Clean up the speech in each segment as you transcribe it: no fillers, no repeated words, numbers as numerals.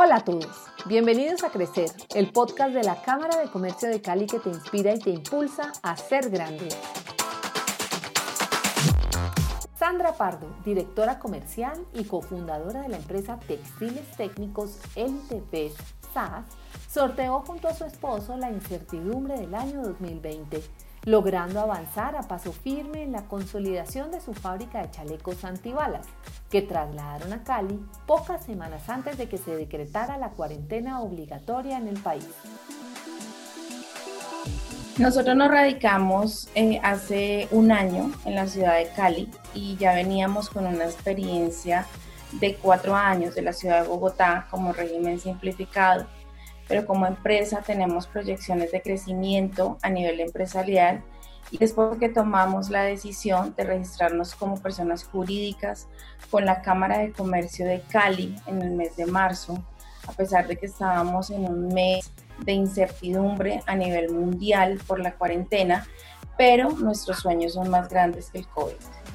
Hola a todos, bienvenidos a Crecer, el podcast de la Cámara de Comercio de Cali que te inspira y te impulsa a ser grande. Sandra Pardo, directora comercial y cofundadora de la empresa Textiles Técnicos Elite Best SAS, sorteó junto a su esposo la incertidumbre del año 2020, logrando avanzar a paso firme en la consolidación de su fábrica de chalecos antibalas, que trasladaron a Cali pocas semanas antes de que se decretara la cuarentena obligatoria en el país. Nosotros nos radicamos hace un año en la ciudad de Cali y ya veníamos con una experiencia de 4 años de la ciudad de Bogotá como régimen simplificado, pero como empresa tenemos proyecciones de crecimiento a nivel empresarial y es porque tomamos la decisión de registrarnos como personas jurídicas con la Cámara de Comercio de Cali en el mes de marzo, a pesar de que estábamos en un mes de incertidumbre a nivel mundial por la cuarentena, pero nuestros sueños son más grandes que el COVID.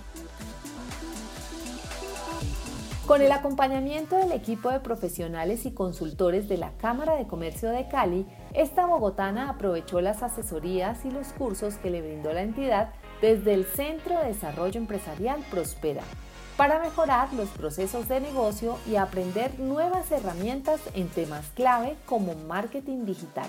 Con el acompañamiento del equipo de profesionales y consultores de la Cámara de Comercio de Cali, esta bogotana aprovechó las asesorías y los cursos que le brindó la entidad desde el Centro de Desarrollo Empresarial Prospera, para mejorar los procesos de negocio y aprender nuevas herramientas en temas clave como marketing digital.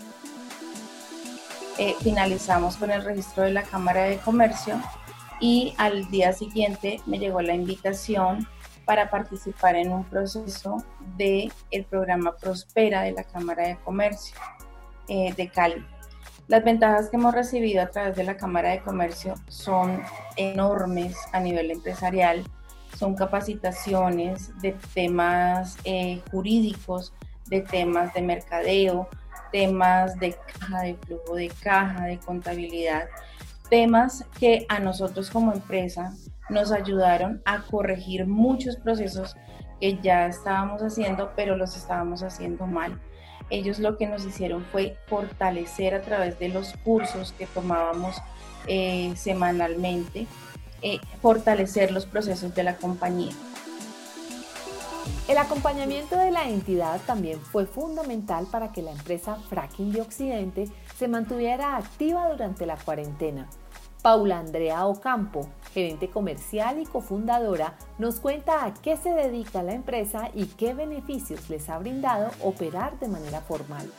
Finalizamos con el registro de la Cámara de Comercio y al día siguiente me llegó la invitación para participar en un proceso del programa Prospera de la Cámara de Comercio de Cali. Las ventajas que hemos recibido a través de la Cámara de Comercio son enormes a nivel empresarial, son capacitaciones de temas jurídicos, de temas de mercadeo, temas de caja, de flujo de caja, de contabilidad, temas que a nosotros como empresa nos ayudaron a corregir muchos procesos que ya estábamos haciendo, pero los estábamos haciendo mal. Ellos lo que nos hicieron fue fortalecer a través de los cursos que tomábamos semanalmente, fortalecer los procesos de la compañía. El acompañamiento de la entidad también fue fundamental para que la empresa Fracking de Occidente se mantuviera activa durante la cuarentena. Paula Andrea Ocampo, gerente comercial y cofundadora, nos cuenta a qué se dedica la empresa y qué beneficios les ha brindado operar de manera formal.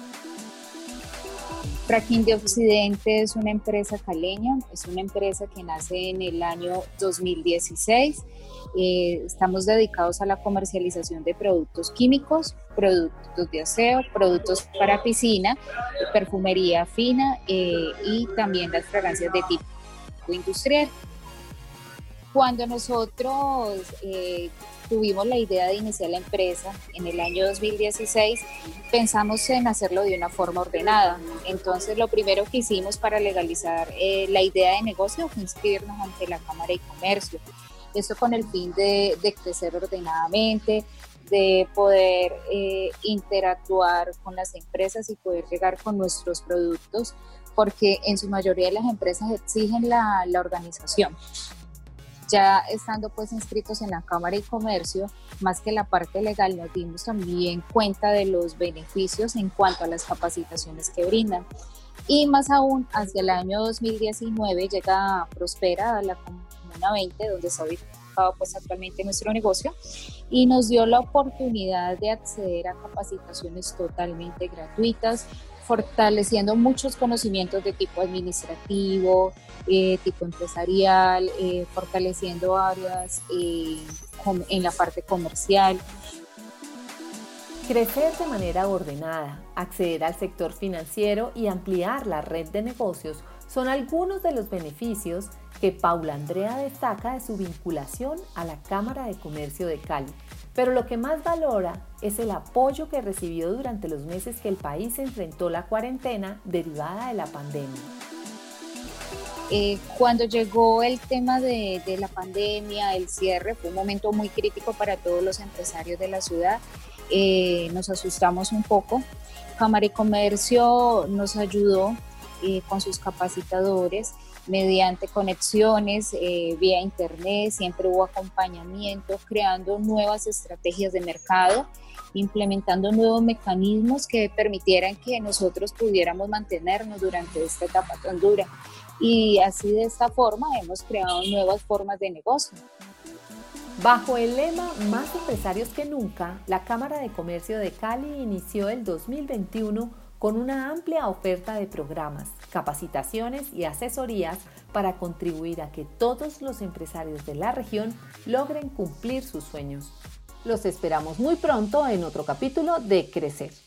Fracking de Occidente es una empresa caleña, es una empresa que nace en el año 2016. Estamos dedicados a la comercialización de productos químicos, productos de aseo, productos para piscina, perfumería fina y también las fragancias de tipo industrial. Cuando nosotros tuvimos la idea de iniciar la empresa en el año 2016, pensamos en hacerlo de una forma ordenada. Entonces, lo primero que hicimos para legalizar la idea de negocio fue inscribirnos ante la Cámara de Comercio. Esto con el fin de crecer ordenadamente, de poder interactuar con las empresas y poder llegar con nuestros productos, porque en su mayoría de las empresas exigen la organización. Ya estando pues inscritos en la Cámara de Comercio, más que la parte legal, nos dimos también cuenta de los beneficios en cuanto a las capacitaciones que brindan. Y más aún, hacia el año 2019 llega Prospera a la Comuna 20, donde está ubicado pues actualmente nuestro negocio, y nos dio la oportunidad de acceder a capacitaciones totalmente gratuitas, fortaleciendo muchos conocimientos de tipo administrativo, tipo empresarial, fortaleciendo áreas en la parte comercial. Crecer de manera ordenada, acceder al sector financiero y ampliar la red de negocios son algunos de los beneficios que Paula Andrea destaca de su vinculación a la Cámara de Comercio de Cali. Pero lo que más valora es el apoyo que recibió durante los meses que el país enfrentó la cuarentena derivada de la pandemia. Cuando llegó el tema de la pandemia, el cierre, fue un momento muy crítico para todos los empresarios de la ciudad. Nos asustamos un poco. Cámara de Comercio nos ayudó con sus capacitadores mediante conexiones vía internet, siempre hubo acompañamiento, creando nuevas estrategias de mercado, implementando nuevos mecanismos que permitieran que nosotros pudiéramos mantenernos durante esta etapa tan dura. Y así de esta forma hemos creado nuevas formas de negocio. Bajo el lema Más empresarios que nunca, la Cámara de Comercio de Cali inició el 2021 con una amplia oferta de programas, capacitaciones y asesorías para contribuir a que todos los empresarios de la región logren cumplir sus sueños. Los esperamos muy pronto en otro capítulo de Crecer.